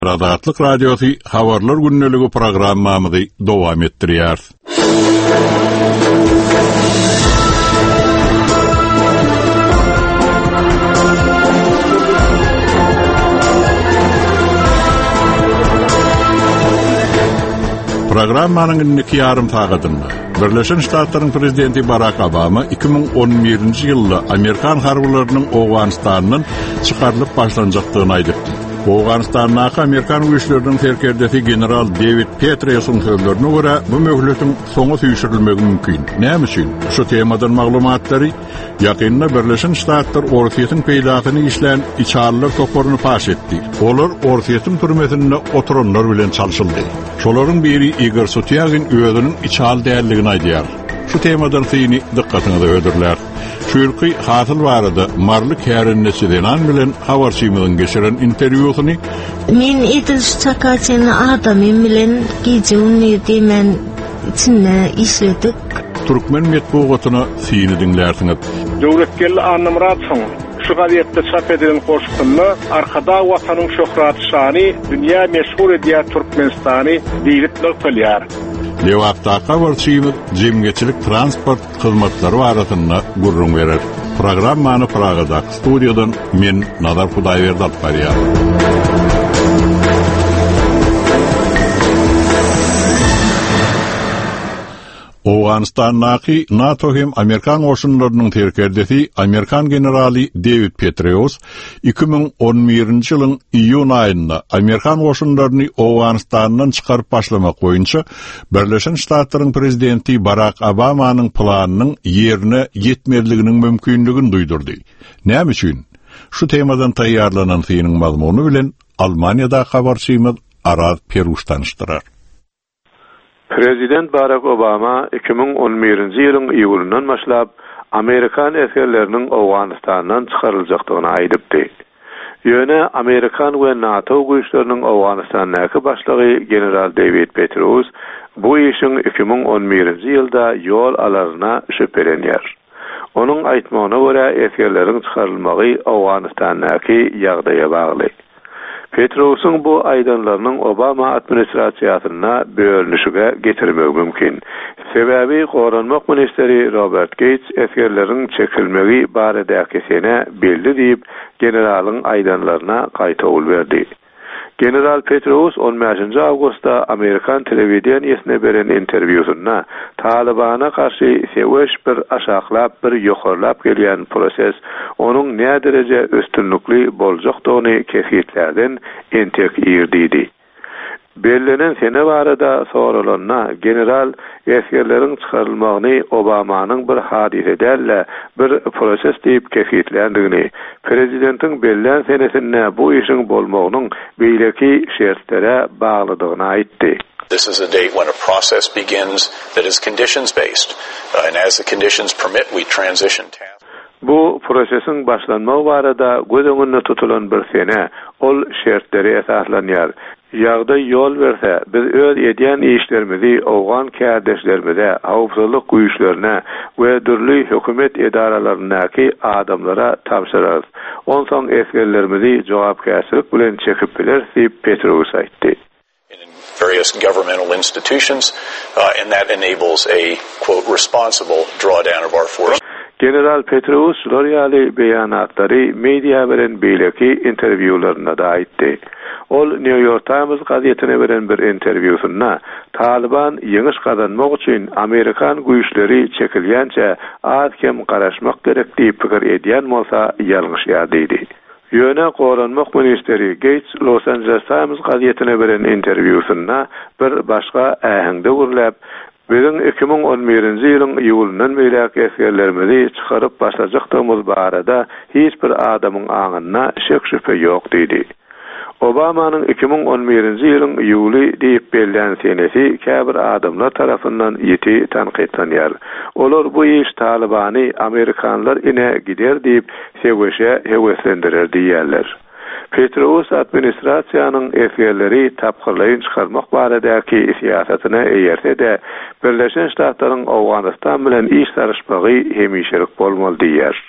Radatlyk radiosu Habarlar günneligi programmamyzy dowam etdirýär. Programmanyň ilki ýarym sagatynda Birleşen Ştatlaryň prezidenti Barack Obama 2011-nji ýylda Amerikan harbylarynyň Awganistanyň çykarylyp başlanjakdygyny aýdypdy. Awganistanyň Amerikan güýçleriniň serkerdesi general David Petraeus'un sözlerine göre bu möhletin soňa süýşirilmegi mümkin. Näme üçin? Şu temadan maglumatlary ýakynda Birleşen Ştatlar Orsiýetin peýdasyny işlän içarlylar toplaryny paş etdi. Olar Orsiýetin türmesinde oturanlar bilen çalşyldy. Şolaryň biri Igor Sotyagin özüniň içal däerligini aýdýar. Şu temadan syny dikkatyňizi ödürler. Şürki hasyl barada Marly Kärennesinden bilen habarçymyň geçiren interwýusyny men Idris Çakaçyň adamym bilen gejewni dimen içinde işledik. Türkmen medeniýetyna syny dinlersiňiz. Döwletkel anamratsyň. Şu gazetde çap edilen koşukynda arkada watanyň şöhraty şany dünýä meşhur edýär Türkmenistany diýilip bolýar. Lewapda habarçymyň jemgyçilik transport hyzmatlary barasynda gurrun berer. Programmany Pragada studiýadan men Nazar Hudaýberdi alyp barýar. Awganistanyň NATO hem Amerikan goşunlarynyň terkerdesi Amerikan generali David Petraeus 2011-nji ýylyň iýun aýynda Amerikan goşunlaryny Awganistanyň çykaryp başlamak boýunça Birleşen Ştatlaryň prezidenti Barack Obamanyň plananyň ýerine ýetmerliginiň mümkinligini duýdurdy. Näme üçin? Şu temadan taýýarlanan synyň mazmuny bilen Almaniýada habarçymyz Araz Peruş tanışdyrar. Prezident Barack Obama 2011-nji ýylyň iýulundan başlap Amerikan eskerleriniň Awganistanyň çykaryljakdygyny aýdypdy. Ýöne Amerikan we NATO güýçleriniň Awganistanyňky başlygy general David Petraeus bu işin 2011-nji ýylda ýol alaryna şüphelenýär. Onuň aýtmagyna görä eskerleriň çykarylmagy Awganistanyňky ýagdaýa bagly. Petraeus'un bu aýdanlarynyň Obama administrasiýasyna bölünüşige getirmegi mümkin. Sebäbi goranmak ministeri Robert Gates eskerleriň çekilmegi baradaky sene belli diýip generalyň aýdanlaryna gaýta berdi. General Petraeus 15 awgustda Amerikan telewizionyasına beren interwýusynda Talibana karşı seweş bir aşaklap bir ýokarlap gelýän proses onuň näme derece üstünlikli boljakdygyny kesitlerden entek ýerdidi. Bellenen sene barada soralanna general eskerleriň çykarylmagyny Obamanyň bir hadise dälle bir proses diýip kesitlendigini, prezidentiň bellen senesinde bu işin bolmagynyň beýleki şertlere baglydygyny aýtdy. This is a date when a process begins that is conditions based, and as the conditions permit we transition tasks. Bu prosesin başlanmagy barada göz öňünde tutulan bir sene ol şertleri esaslanýar. Ýagda ýol berse, biz öz edýän işlerimizi Awgan kärdeşlerimize, hawpsuzlyk güýçlerine we dürli hökümet edaralarynaky adamlara tapşyrarys. Onsoň eskerlerimizi jogapkärçilik bilen çekip biler diýip Petraeus aýtdy. Various governmental institutions, and that enables a, quote, responsible drawdown of our force. General Petraeus ýaly beýanatlary media bilen beýleki interwýularynda da aýtdy. Ol New York Times gazetine beren bir interwýusynda Taliban ýeňiş kazanmak üçin Amerikan güýçleri çekilýänçe azkem garaşmak gerek diýip pikir edýän bolsa ýalňyşýar diýdi. Ýöne goranmak ministeri Gates Los Angeles Times gazetine beren interwýusynda bir başga ähengde gürläp bizim 2011-nji ýylyň iýulundan beýleki eskerlerimizi çykaryp başlajakdygymyz barada hiç bir adamyň aňyna şek şüphe ýok diýdi. Obamanyň 2011-nji ýylyň iýuly diýip bellän senesi käbir adamlar tarapyndan ýeti tanqidlanýar. Olar bu iş Talibany Amerikanlar ine gider diýip seweşe heweslendirer diýerler. Petraeus administrasiýanyň eskerleri tapgyrlaýyn çykarmak baradaky siýasatyna eýerse de Birleşen Ştatlaryň Awganistan bilen iş tarışmagy hemişelik bolmaly diýer.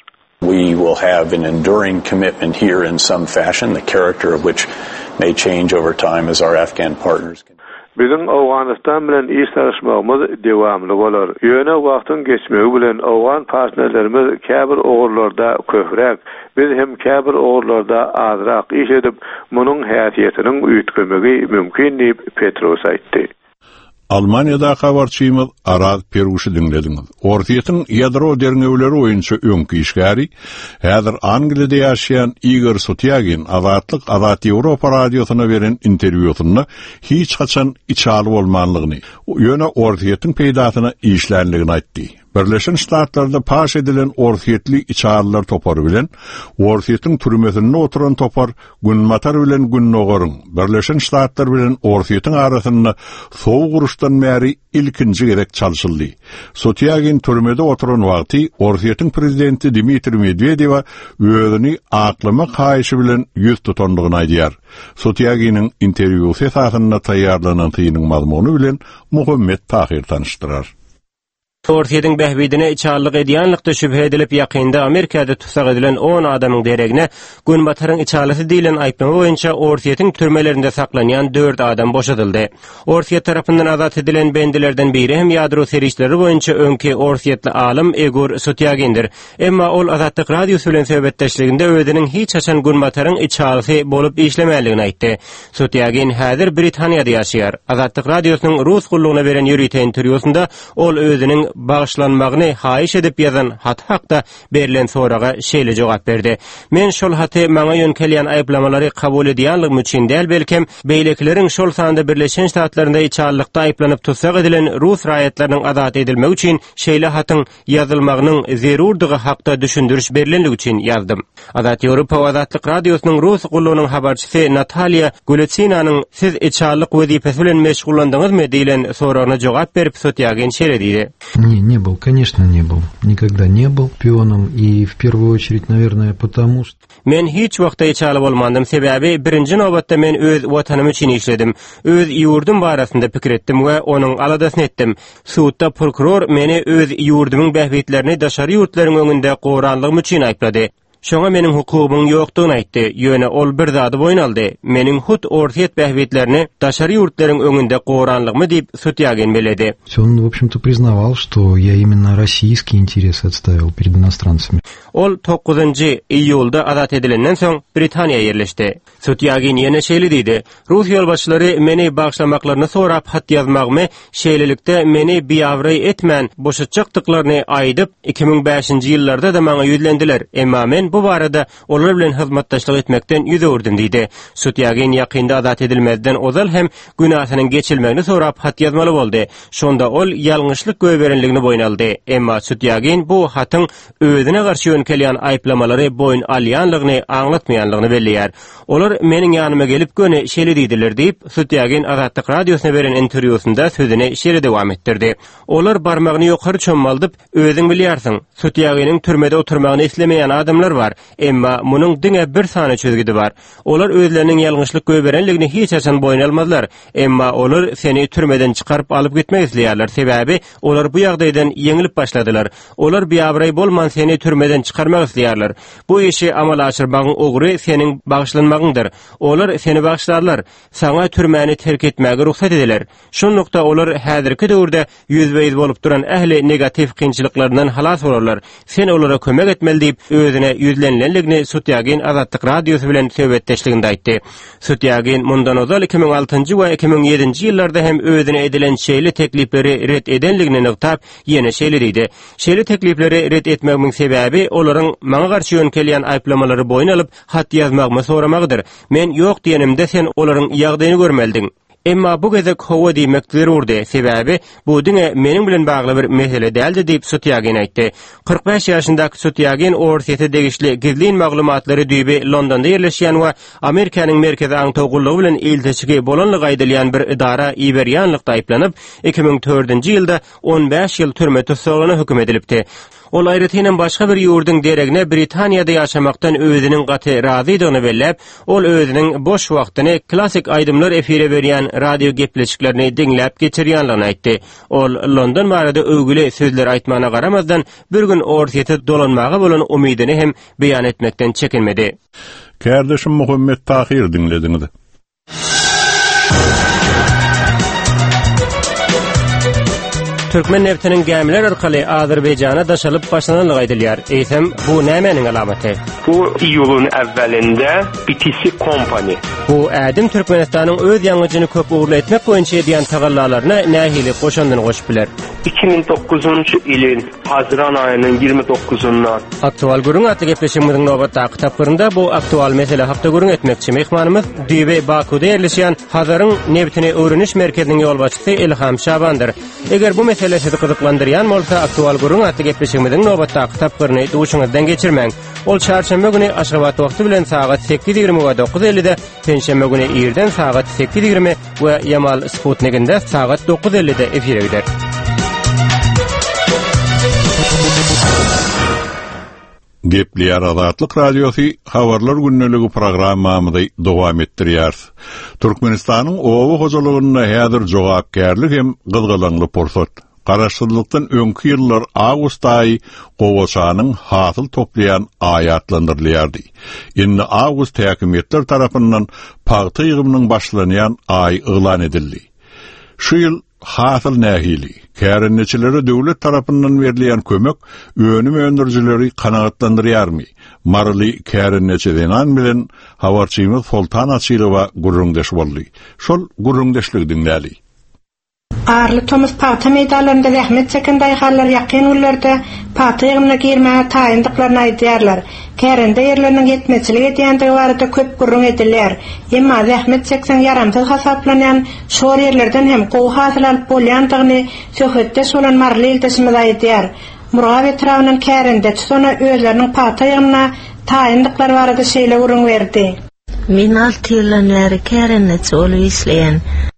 We will have an enduring commitment here in some fashion, the character of which may change over time as our Afghan partners can. Bizim Awganistan bilen iş tarışmagymyz dewamly bolar. Ýöne wagtyň geçmegi bilen Awgan partnerlerimiz käbir ogurlarda köpräk, biz hem käbir ogurlarda azrak iş edip, munyň häsiýetiniň üýtgemegi mümkin diýip Petros aýtdy. Almanya'da habarçymyz Araz Peruşy dinlediňiz. Ortiýetin ýadro derňewleri oýunçy öňki işgäri häzir Angliýada ýaşaýan Igor Sotyagin Azatlyk Azat Ýewropa radiosyna beren interwýusynda hiç haçan içaly bolmanlygyny, ýöne ortiýetin peýdasyna işlänligini aýtdy. Birleşen Ştatlarda paş edilen ortiýetli içalylar topary bilen ortiýetin türmesinde oturan topar Günmatar bilen Günnogorun Birleşen Ştatlar bilen ortiýetin arasynda soğuk uruşdan bäri ilkinji gerek çalşyldy. Sotyagin türmede oturan wagty ortiýetin prezidenti Dmitri Medvedew özüni aklamak haýyşy bilen ýüz tutandygyny aýdýar. Sotyaginin interwýusy esasynda taýýarlanan tyýynyň mazmuny bilen Muhammed Tahir tanışdyrar. Ortiýetiň behbidine içarlyk edýänlikde şübhe edilip ýakynda Amerikada tutsak edilen 10 adamyň deregine Günbataryň içarlysy diýilen aýplama boýunça ortiýetiň türmelerinde saklanýan 4 adam boşadyldy. Ortiýet tarapyndan azat edilen bendilerden biri hem ýadro serişleri boýunça öňki ortiýetli alim Igor Sotyagindir. Emma ol Azatlyk radiosu bilen söhbetdeşliginde özüniň hiç haçan Günbataryň içarlysy bolup işlemäligini aýtdy. Sotyagin häzir Britaniýada ýaşaýar. Azatlyk radiosynyň Rus gullugyna beren ýürüýte interwýusynda ol özüniň bağışlanmagyny haýyş edip ýazan hat hakda berilen soraga şeýle jogap berdi. Men şol haty maňa ýönkelýän aýplamalary kabul edýänligim üçin däl belkem beýlekleriň şol sanda Birleşen Ştatlarynda içarlykda aýplanyp tutsak edilen Rus raýatlarynyň azat edilmegi üçin şeýle hatyň ýazylmagynyň zerurdygy hakda düşündiriş berilenligi üçin ýazdym. Azat Ýewropa Azatlyk radiosynyň Rus gullugynyň habarçysy Natalya Guletsinaның siz içarlyk wezipesi bilen meşgullandyňyzmy diýilen soragyna jogap berip Sotyagin şeýle diýdi. Не был, конечно, не был. Никогда не был пионом, и в первую очередь, наверное, потому что... Men hiç wagtda içaly bolmandym, sebäbi birinji nobatda men öz watanym üçin işledim. Öz ýurdum barasynda pikir etdim we onuň aladasyny etdim. Suwtda prokuror meni öz ýurdumyň behbitlerini daşary ýurtlaryň öňünde goranlygym üçin aýplady. Şoňa meniň hukukymyň ýokdugyny aýtdy. Ýöne ol bir zady boýnaldy. Meniň hut ortiýet behbitlerini daşary ýurtlaryň öňünde goranlygymy diýip Sotyagin beledi. Он, в общем-то, признавал, что я именно российские интересы отстаивал перед иностранцами. Ol 9-njy iýulda azat edilenden soň Britaniýa ýerleşdi. Sotyagin ýene şeýle diýdi. Rus ýolbaşçylary meni bagşlamaklaryny sorap hat ýazmagymy, şeýlelikde meni biýawry etmän boşatjakdyklaryny aýdyp 2005-nji ýyllarda da maňa ýüzlendiler. Emma men bu barada olar bilen hyzmatdaşlyk etmekden ýüz öwürdüm diýdi. Sotyagin ýakynda azat edilmezden ozal hem günahynyň geçilmegini sorap hat ýazmaly boldy. Şonda ol ýalňyşlyk göberenligini boýnaldy. Emma Sotyagin bu hatyň özüne garşy ýönkelýän aýplamalary boýun alýanlygyny aňlatmaýanlygyny belliýär. Olar meniň ýanyma gelip göne şeýle diýdiler diýip Sotyagin Azatlyk radiosyna beren interwýusynda sözüne şeýle dowam etdirdi. Olar barmagyny ýokary çömmaldyp, özüň bilýärsiň, Sotyaginiň türmede oturmagyny islemeýän adamlar var. Emma munyň diňe bir sany çözgüdi bar. Olar özleriniň ýalňyşlyk göberenligini hiç haçan boýun almazlar. Emma olar seni türmeden çykaryp alyp gitmek isleýärler. Sebäbi olar bu ýagdaýdan ýeňilip başladylar. Olar biýabry bolman seni türmeden çykarmak isleýärler. Bu işi amala aşyrmagyň ogry seniň bagşlanmagyňdyr. Olar seni bagşlarlar. Saňa türmäni terk etmäge ruhsat ediler. Şonlukda olar häzirki döwürde ýüzbeýiz bolup duran ähli negativ kynçylyklaryndan halas bolarlar. Sen olara kömek etmeli diýip özüne ýüzlenlenligini Sotyagin Azatlyk radiosu bilen söhbetdeşliginde aýtdy. Sotyagin mundan ozal 2006-njy we 2007-nji ýyllarda hem özüne edilen şeýle teklipleri ret edenligini ňyktap ýene şeýle diýdi. Şeýle teklipleri ret etmegiň sebäbi olaryň maňa garşy ýönkelýän aýplamalary boýun alyp hat ýazmagymy soramagydyr. Men ýok diýenimde sen olaryň ýagdaýyny görmelidiň. Emma bu gezek howa diýmek zerurdy. Sebäbi bu diňe meniň bilen bagly bir mesele däldi diýip Sotyagin aýtdy. 45 ýaşyndaky Sotyagin ortiýete degişli gizlin maglumatlary düýbi Londonda ýerleşýän we Amerikanyň merkezi aňtawgullygy bilen ildeşigi bolanlygy aýdylýan bir idara iberýänlikde aýplanyp 2004-nji ýylda 15 ýyl türme tutsagyna hüküm edilipdi. ol aýrytynyň başga bir ýurdun deregine Britaniýada ýaşamakdan özüniň gaty razy ýdygyny bellep, ol özüniň boş wagtyny klassik aýdymlar efire berýän radio gepleşiklerini diňläp geçirýänligini aýtdy. Ol London barada öwgüli sözler aýtmana garamazdan bir gün ortaýa dolanmagy bolan umydyny hem beýan etmekden çekinmedi. Kardeşim Muhammed Tahir dinlediňiz. Türkmen neftinin gämiler arkaly Azerbaýjana daşalyp başlananlygy aýdylýar. Eýsem, bu nämenin alamaty? Bu ýylın äwwelinde BTC Company. Bu ädim Türkmenistanyň öz ýangyjyny köp uğurlu etmek boýunça edýän tagallalaryna nähili goşandyny goşup biler. 2009-njy ýylyň Haziran aýynyň 29-ndan Aktual gürüň atly gepleşigimiziň nowbatda kitaplarynda bu aktual mesele haqda gürüň etmekçi mehmanymyz Düýbe Bakuda ýerleşýän Hazaryň neftini öwreniş merkeziniň ýolbaşçysy Ilham Şabandyr. Eger bu mesele sizi gyzyklandyrýan bolsa, aktual gürüň atly gepleşigimiziň nowbatda kitaplaryny duşuňyzdan geçirmäň. Ol çarşamba güni Aşgabat wagty bilen saat 8:20 we 9:50-de, penşembe güni ýerden saat 8:20 we Yamal Sputnikinde saat 9:50-de efire gider. Gepliyar Azatlyk Radiosu habarlar günneligi programmamyzy dowam etdirýär. Türkmenistanyň owa hojalygyna häzir jogapkärlik hem gyzgylanyly pursat. Garaşdyrlykdan öňkü ýyllar awgust aýy gowaşanyň hasyl toplayan aýatlandyrylýardy. Indi awgust häkimetler tarapyndan paýta ýygymynyň başlanýan aý ýylan edildi. Şu ýyl hasyl nähili, kärenneçilere döwlet tarapyndan berilýän kömek önüm öndürjileri kanagatlandyrýarmy? Marly kärenneçilenan bilen habarçymyz Sultan Açylowa gurrundeş boldy. Şol gurrundeşlik dinläli. Arly Thomas paýta meýdanlarynda zähmet çeken daýhallar ýakyn ulllarda paýta ýygymyna girmäge taýyndyklaryny aýdýarlar. Kärende ýerleriniň ýetmeçilik edýändigi barada köp gurrun edilýär. Emma zähmet çeksen yaramsyz hasaplanýan şol ýerlerden hem gowy hasyl alyp bolýandygyny söhbetde solan marly ildeşimiz aýdýar. Murab etrawynyň kärende sonra özleriniň paýta ýygymyna taýyndyklary barada şeýle gurrun berdi. Min 6 ýyldan beri kärenneçi bolup işleýän.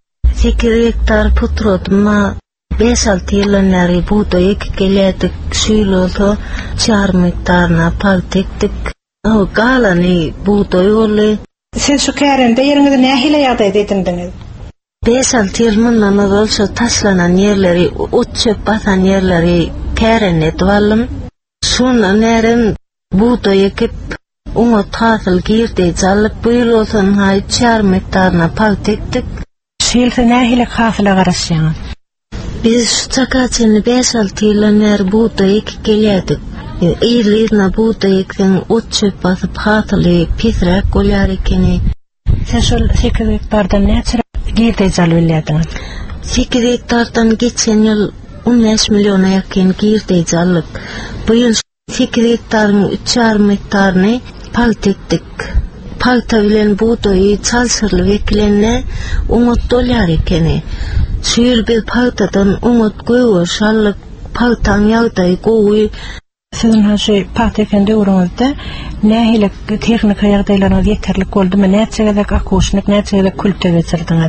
8 hektar putrodma 5-6 ýyldan beri buğday ekilýärdik. Şuýlady 4 hektarna paltekdik. O galany buğday boldy. Siz şu kärende ýeriňizde nähile ýagdaýda edindiňiz? 5-6 ýyl mundan bolsa taşlanan ýerleri, ot çöp basan ýerleri kärende edip şundan nären buğday ekip oňa tasyl girdi jalyp bu ýyl olsun 4 hektarna paltekdik. Şeýle nähile hasyla garaşýaňyz? Biz çakaçyny 5-6 ýyldan beri buğday ekilýärdik. Ýerlerine buğday ekden ot çöp basyp hasyly pisrek bolýar ekeni. Sen şol 8 hektardan näçe girdi jalyp bilýärdiňiz? 8 hektardan geçen ýyl 15 milliona ýakyn girdi jalyp. Bu ýyl 8 hektaryň 3,5 hektaryny paltekdik. Paýta bilen buğdaýy çalşyrylyp ekilende oňot dolýar ekeni. Şu ýyl bir paýtadan oňot göwür şalyp paýtaň ýagdaýy gowy. Sizin şu paýta ekende urunuzda nähile tehnika ýagdaýlaryňyz ýeterlik boldymy? Näçe gezek akušnik, näçe gezek kültü geçirdiňiz?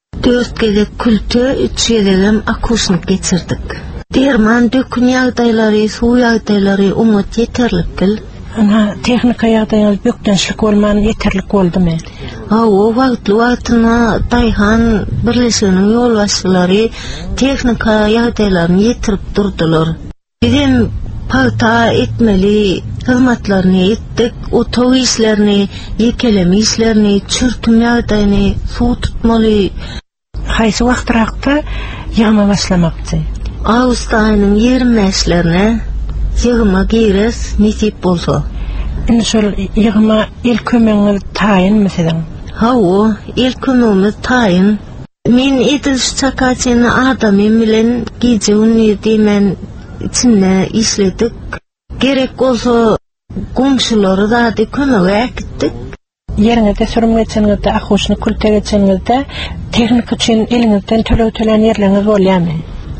4 gezek kültü, 3 gezek akušnik geçirdik. Derman dökün ýagdaýlary, suw ýagdaýlary oňot ýeterlik gel. Ana tehnika ýagdaýyňyz bökdençlik bolman ýeterlik boldymy? O wagtlyna daýhan birleşiginiň ýolbaşçylary tehnika ýagdaýlaryny ýetirip durdular. Bizim paýta etmeli hyzmatlaryny etdik, otaw işlerini, ýekeleme işlerini, çürtüm ýagdaýyny, suw tutmaly. Haýsy wagtrakda ýama başlamakdy? Awgust aýynyň 20-lerine ýygyma gires nisip bolsa. Indi şol ýygyma ilk kömeňiz taýynmy sizin? O ilk kömegimiz taýyn. Men edil çakaçyny adamym bilen gije uniýetmen içinde işledik. Gerek bolsa komşulary da kömek etdik. Ýeriňizde sürüm geçenizde, akušny kültü geçenizde tehnika üçin eliňizden tölen ýerleriniz bolýarmy?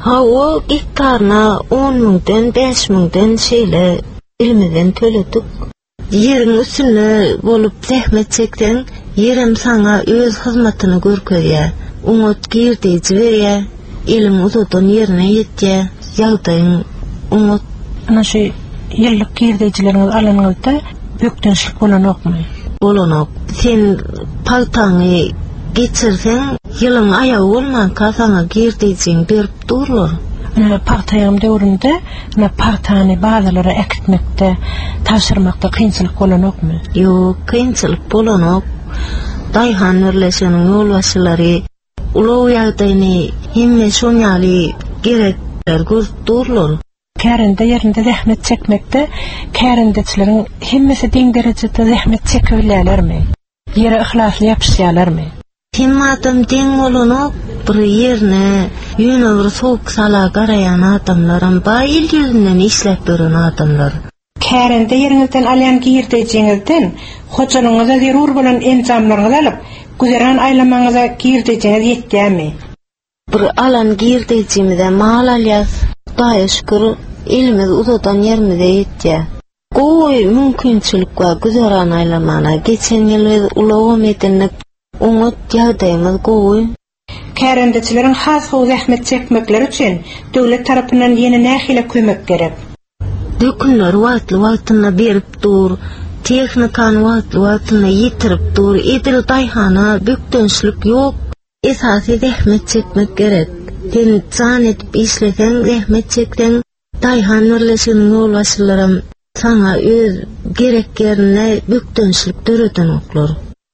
O hektarna 10 miňden 5 miňden şeýle elimizden töledik. Ýeriň üstüne bolup zähmet çekden, ýerim saňa öz hyzmatyny görkezýär. Oňot girdi berýär, elim uzadan ýerine ýetýär, ýagdaýyň oňot ana şu yıllık girdicileriniz alanınızda böktençlik bolanokmy? Bolanok. Sen paltaňy geçirsen yılın ayağı olman kasana girdicin berip durlar. Partayam döwründe partany bazalara ekitmekde, taşırmakda kynçylyk bolanokmy? Ýok, kynçylyk bolanok. Daýhan Birleşeniň ýolbaşçylary ulaw ýagdaýyny hemme şonýaly gerekler gördürler. Kärinde ýerinde zähmet çekmekde, kärindeçileriň hemmesi diň derejede zähmet çekebilýärlermi? Ýere ihlasly ýapyşýarlarmy? Himmatam diň bolanok bir ýerine ýöne bir soğuk sala garayan adamlaryň baýyl ýüzünden işläp beren adamlar. Kärinde ýerinizden alýan girdejinizden hojalyňyza zerur bolan enjamlaryňyzy alyp, güzeran aýlamaňyza girdejiniz ýetdämi? Bir alan girdejimizde mal alýas, daýy şükür elimiz uzadan ýerimize ýetdi. Goý mümkinçilik we güzeran aýlamana geçen ýyl ulaw medenlik oňa ýagdaýymyz goý. Kärindeçileriň has howy zähmet çekmekleri üçin döwlet tarapyndan ýene nähile kömek gerek. Dökünler wagtly berip dur, tehnikany wagtly ýetirip dur, edil daýhana bökdençlik ýok. Esasy zähmet çekmek gerek. Sen can etip işlesen, zähmet çeksen, daýhan Birleşeniň ýolbaşçylary sana öz gereklerine bökdençlik döreden oklar.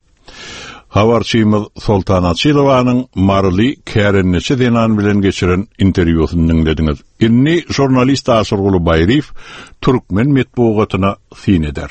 Habarçymyz Soltan Açylowanyň Marly Kärenneçi denan bilen geçiren interwýusyny dinlediňiz. Inni jurnalist Aşyrguly Baýryf Türkmen medeniýetyna syn eder.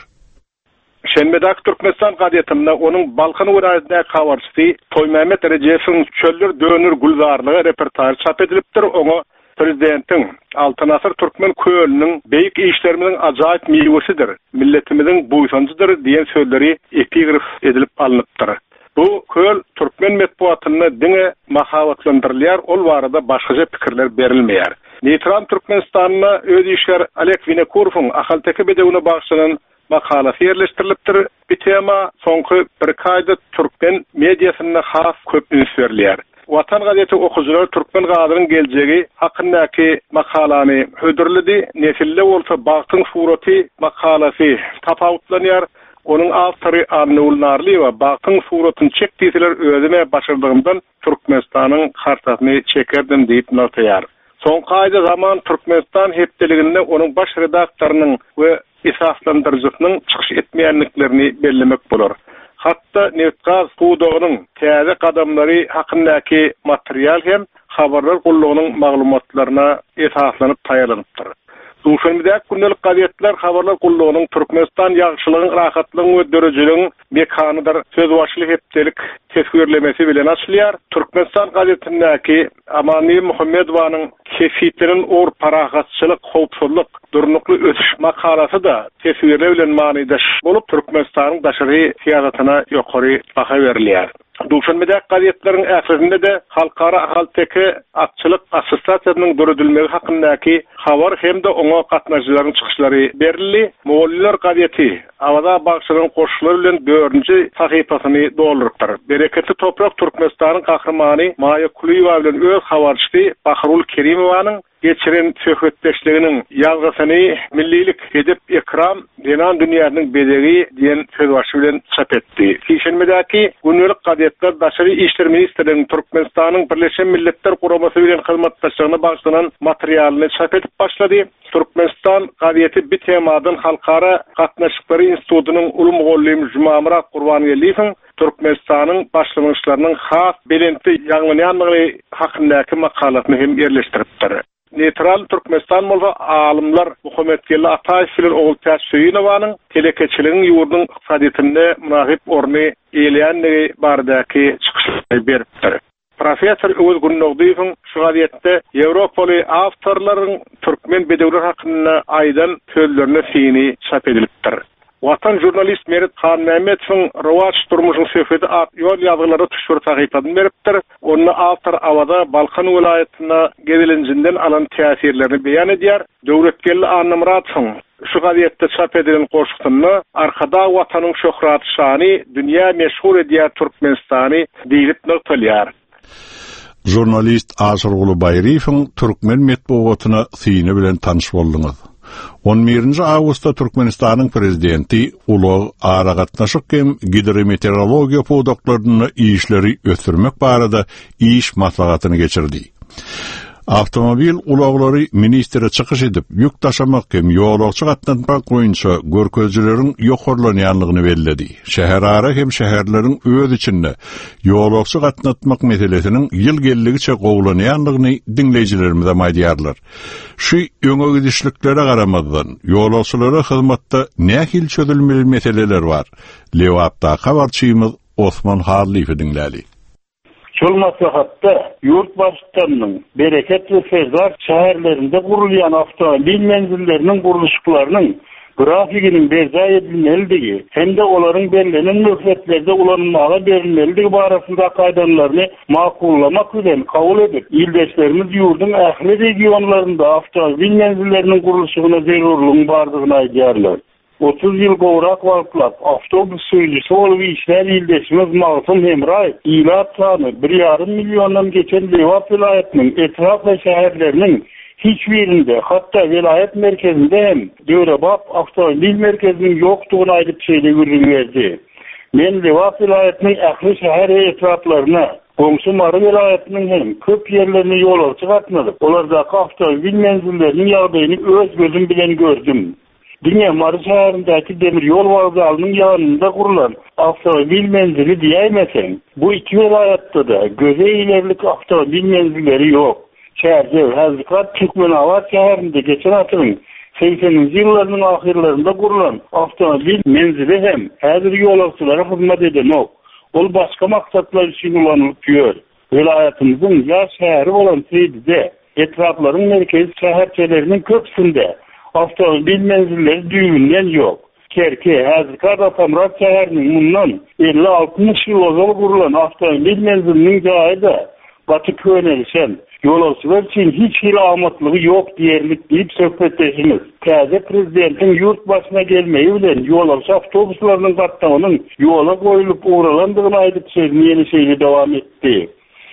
Şenbedak Türkmenistan gazetinde onun Balkan Urazda habarçysy Toýmehmet Rejepiň çöller dönür gulzarlygy reportaj çap edilipdir. Oňa Prezidentiň Altyn Asır Türkmen köýlüniň beýik işlerimiň ajaýyp miwesidir, milletimiziň buýsanjydyr diýen sözleri epigraf edilip alınıpdyr. Bu köl Türkmen medeniýetyny diňe mahabatlandyrylýar, ol barada başgaça pikirler berilmeýär. Neytral Türkmenistanyna öz işler Alek Vinokurowyň ahal-teke bedewine bagşlanan makalasy ýerleşdirilipdir. Bu tema soňky bir kaýda Türkmen mediasyna has köp üns berilýär. Watan gazeti okuwçylary Türkmen gazynyň geljegi hakyndaky makalany hödürledi. Nesille bolsa bagtyň suraty makalasy tapawutlanýar. Onun awtory Arnul Narly we bagtyň suratyny çekdiler özüme başardygymdan Türkmenistanyň hartasyny çekerdim diýip notaýar. Soňky aýda zaman Türkmenistan hepdeliginde onun baş redaktorynyň we esaslandyrjysynyň çykyş etmeýänliklerini bellemek bolar. Hatta Neftgaz Pudogynyň täze kadamlary hakyndaky material hem habarlar gullugynyň maglumatlaryna esaslanyp taýýarlanıpdyr. Duşanmydak gündelik gazetler habarlar gullugynyň Türkmenistan ýagşylygyň, rahatlygyň we dörejiligiň mekanydyr. Söz başly hepdelik tesvirlemesi bilen açylýar. Türkmenistan gazetindäki Amany Muhammedowanyň kefitlerin or paragatçylyk, howpsuzlyk, durnukly ötüş makalasy da tesvirle bilen manydaş bolup Türkmenistanyň daşary siýasatyna ýokary baha berilýär. Duşanmydak gazetleriň äsasynda da halkara ahal-teke atçylyk assosiasiýasynyň döredilmegi hakyndaky habar hem de oňa gatnaşjylaryň çykyşlary berildi. Moğollar gazeti awada bagşylaryň goşulary bilen 4-nji sahypasyny doldurypdyr. Bereketli toprak Türkmenistanyň gahrymany Maya Kuliýewa bilen öz habarçysy Bahrul Kerimowanyň geçiren söhbetdeşliginiň ýazgysyny millilik edip ekram denan dünýäniň bedegi diýen söýbaşy bilen çap etdi. Şenbedaky gündelik gazetler daşary işler ministrliginiň Türkmenistanyň Birleşen Milletler Guramasy bilen hyzmatdaşlygyna bagşlanan materialyny çap edip başlady. Türkmenistan gazeti bir temadan halkara gatnaşyklary institutynyň uly mugallimy Jumamyrat Gurbanyýewiň Türkmenistanyň başlanýyşlarynyň has belenti ýaňlanýanlygy hakyndaky makalasyny hem ýerleşdiripdir. Neytral Türkmenistan bolsa alımlar Muhammed Ataýew bilen oğul Täsüýinowanyň telekeçiligiň ýurdunyň ykdysadynda münasip orny eýleýänligi baradaky çykyşlary beripdir. Profesor Öwüz Gunnogdyýewiň şu gazetde Ýewropaly awtorlaryň Türkmen bedewleri hakynda aýdan sözlerine sini çap edilipdir. Watan jurnalist Merit Khan Mehmetowyň Rowaç durmuşyň söhbeti ýol ýazgylary tüşür tahypadyny beripdir. Onu awtor awada Balkan welaýatyna gezilinjinden alan täsirlerini beýan edýär. Döwletgelli Annamratyň şu gazetde çap edilen goşgyny arkada watanyň şöhraty şany dünýä meşhur edýär Türkmenistany diýip notalýar. Jurnalist Aşyrguly Baýryfyň Türkmen medeniýetyna syny bilen tanış boldyňyz. 11 avgustda Türkmenistan'ın prezidenti Ulag Aragatnaşık hem gidrometeorologiya podoklarını işleri ötürmek barada iş maslahatını geçirdi. Avtomobil ulaqları ministere çıkış edip yük taşımak hem yolaqçı qatnatmak boyunca görkezcilerin yoxorlanyanlığını belledi. Şehirara hem şehirlerin öz içinde yolaqçı qatnatmak meselesinin yıl gelligiçe qoğlanyanlığını dinleyicilerimize maydiyarlar. Şu öňe gidişliklere qaramadan yolaqçılara hizmetde nähil çözülmeli meseleler var. Lewapda habarçymyz Osman Harliýew dinläli. Şol maslahatda yurt başçılarının bereket ve ferzar şehirlerinde kurulyan avtomobil menzillerinin kuruluşlarının grafikinin berza edilmeligi hem de onların belirlenen mühletlerde ulanmağa verilmeligi barasında kaydalarını makullamak bilen kabul edip ildeşlerimiz yurdun ahli regionlarında avtomobil menzillerinin kuruluşuna zerurluğun bardığını aýdýarlar. 30 yıl gowrak wagtlap avtobus sürücüsü olup işler ildeşimiz Mağsum Hemray ilat sanı 1,5 milyondan geçen Lewap vilayetinin etraf ve şehirlerinin hiçbirinde hatta vilayet merkezinde hem Dörebap avtomobil merkezinin yoktuğunu aydıp verdi. Men Lewap vilayetinin ahli şehir etraflarına Komşu Marı vilayetinin hem köp yerlerine yol çıkartmadık. Olardaki avtomobil menzillerinin yağdayını öz gözüm bilen gördüm. Dünya Marı şehrindeki demir yol vokzalının yanında kurulan avtomobil menzili diyemesen, bu iki vilayatta da göze ilerlik avtomobil menzilleri yok. Şehirde Hazırkat Türkmenavat şehrinde geçen asırın 80. yıllarının ahirlerinde kurulan avtomobil menzili hem hazır yolculara hizmet eden yok. Ol başka maksatlar için kullanılıp diyor. Vilayetimizin yaş şehri olan Seydi'de etrafların merkez şehirçelerinin köpsünde avtomobil menzilleri düğünden yok. Kerke, Hazırkat Atamrat şehrinin bundan 50-60 yıl ozal kurulan avtomobil menzilinin gayi da batık yönelişen yolcular için hiç hilamatlığı yok diyerlik deyip söhbetleşimiz. Taze prezidentin yurt başına gelmeyi bilen yolcu avtobuslarının katlamanın yola koyulup uğralandığını aydıp sözünü yeni şeyle devam etti.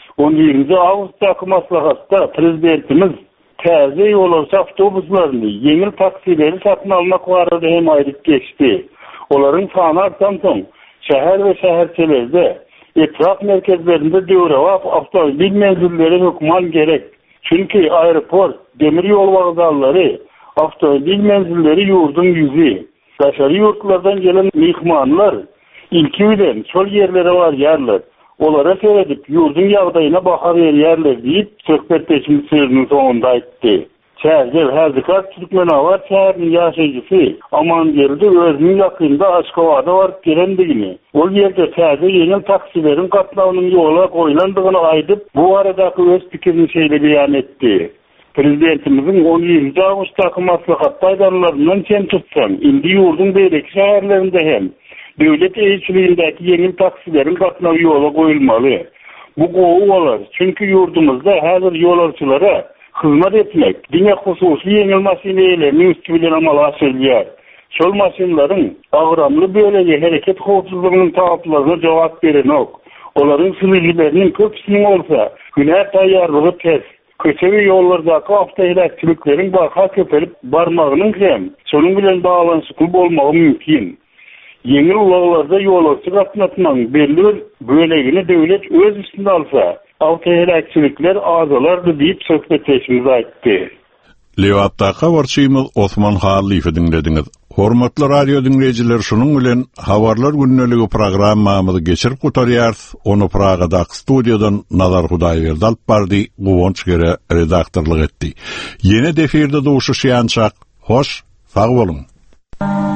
17. Ağustos'taki maslahatta prezidentimiz taze yolcu avtobuslarını, yengil taksileri satın almak varada hem ayrıp geçti. Onların sanı artan son şehir ve şehirçelerde etraf merkezlerinde Dörebap avtomobil menzilleri hükman gerek. Çünkü aeroport, demiryol vokzalları, avtomobil menzilleri yurdun yüzü. Dışarı yurtlardan gelen mihmanlar ilki bilen sol yerlere var yerler. Olara seyredip yurdun yağdayına bakar yerler deyip söhbetleşmiş sözünün sonunda etti. Şehirde Hazırkat Türkmenavat şehrinin yaşayıcısı aman geldi özünün yakında Aşkova'da varıp gelendiğini. O yerde taze yeni taksilerin katlavının yola koyulandığını aydıp bu aradaki öz fikrini şeyle beyan etti. Prezidentimizin 17. Ağustos'taki maslahat aydanlarından sen tutsam, indi yurdun beyrek şehirlerinde hem devlet elçiliğindeki yeni taksilerin katlağı yola koyulmalı. Bu koğu olur. Çünkü yurdumuzda hazır yolculara hizmet etmek, dünya hususi yengil masinelerini üstübilen amala söylüyor. Şol masinlerin ağramlı böylece hareket kovsuzluğunun taaplarına cevap veren ok. Onların sınırlarının köpsünün olsa günah tayyarlığı tez. Köçevi yollardaki avtohelakçılıkların barka köpelip barmağının hem sonun bilen bağlanışıklı olmağı mümkün. Yengil ulaqlarda yolcu katnatmanın belli bölegini devlet öz üstünde alsa avtohelakçılıklar azalardı deyip söhbetleşimiz aytdı. Lewapda habarçymyz Osman Harliýew dinlediniz. Hormatly radio dinleyijiler, şunun bilen habarlar günneligi programmamyzy geçirip gutarýarys. Onu Pragadaky studiýadan Nazar Hudaýberdi alyp bardy, Gowonç gere redaktorlyk etdi. Ýene deferde duşuşýançak. Hoş, sag bolun.